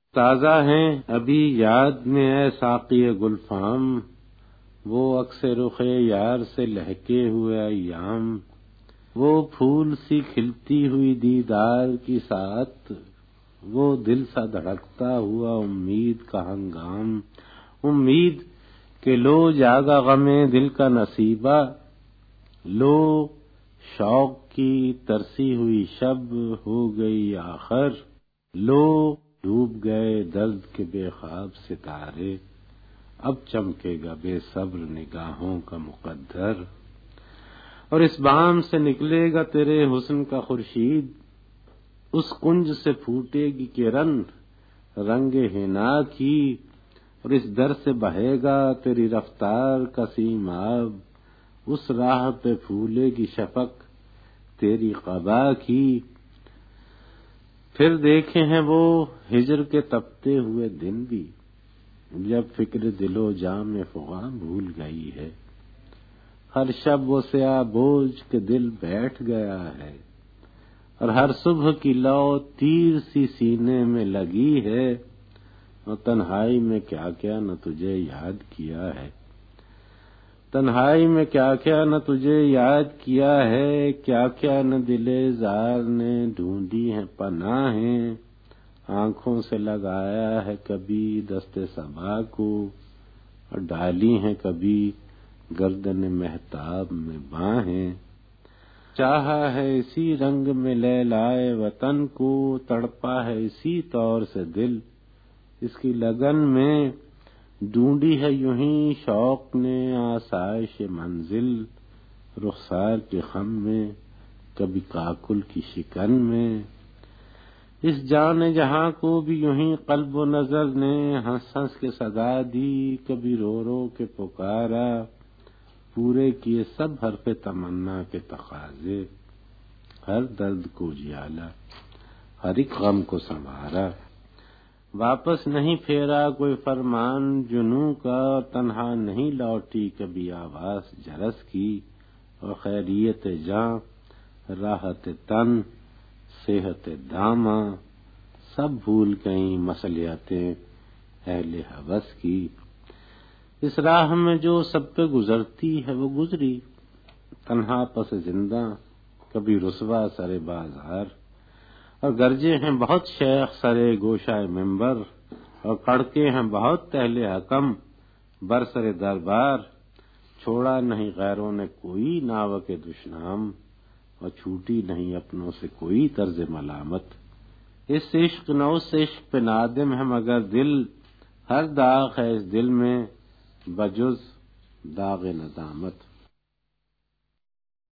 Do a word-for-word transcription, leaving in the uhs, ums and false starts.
تازہ ہیں ابھی یاد میں ہے ساقی گلفام، وہ عکس رخ یار سے لہکے ہوئے ایام، وہ پھول سی کھلتی ہوئی دیدار کی ساتھ، وہ دل سا دھڑکتا ہوا امید کا ہنگام، امید کہ لو جاگا غم دل کا نصیبہ، لو شوق کی ترسی ہوئی شب ہو گئی آخر، لو ڈوب گئے درد کے بے خواب ستارے، اب چمکے گا بے صبر نگاہوں کا مقدر، اور اس بام سے نکلے گا تیرے حسن کا خورشید، اس کنج سے پھوٹے گی کرن رنگ حنا کی، اور اس در سے بہے گا تیری رفتار کا سیماب، اس راہ پہ پھولے گی شفق تیری قبا کی، پھر دیکھے ہیں وہ ہجر کے تپتے ہوئے دن بھی، جب فکر دل و جاں میں فغاں بھول گئی ہے، ہر شب وہ سیاہ بوجھ کے دل بیٹھ گیا ہے، اور ہر صبح کی لو تیر سی سینے میں لگی ہے، اور تنہائی میں کیا کیا نہ تجھے یاد کیا ہے، تنہائی میں کیا کیا نہ تجھے یاد کیا ہے، کیا کیا نہ دل زار نے ڈھونڈی ہیں پناہیں، آنکھوں سے لگایا ہے کبھی دست صبا کو، اور ڈالی ہیں کبھی گردن مہتاب میں باہیں، چاہا ہے اسی رنگ میں لیلائے وطن کو، تڑپا ہے اسی طور سے دل اس کی لگن میں، ڈھونڈی ہے یوں ہی شوق نے آسائش منزل، رخسار کے خم میں کبھی کاکل کی شکن میں، اس جان جہاں کو بھی یوں ہی قلب و نظر نے ہنس ہنس کے صدا دی، کبھی رو رو کے پکارا، پورے کیے سب حرف تمنا کے تقاضے، ہر درد کو جیالا ہر ایک غم کو سنوارا، واپس نہیں پھیرا کوئی فرمان جنوں کا، تنہا نہیں لوٹی کبھی آواز جرس کی، اور خیریت جاں راحت تن صحت داماں سب بھول گئیں مصلحتیں اہل ہوس کی، اس راہ میں جو سب پہ گزرتی ہے وہ گزری، تنہا پس زندہ کبھی رسوا سر بازار، اور گرجے ہیں بہت شیخ سرے گوشائے منبر، اور کڑکے ہیں بہت اہل حکم برسر دربار، چھوڑا نہیں غیروں نے کوئی ناو کے دشنام، اور چھوٹی نہیں اپنوں سے کوئی طرز ملامت، اس عشق نہ اس عشق پہ نادم ہے مگر دل، ہر داغ ہے اس دل میں بجز داغ ندامت۔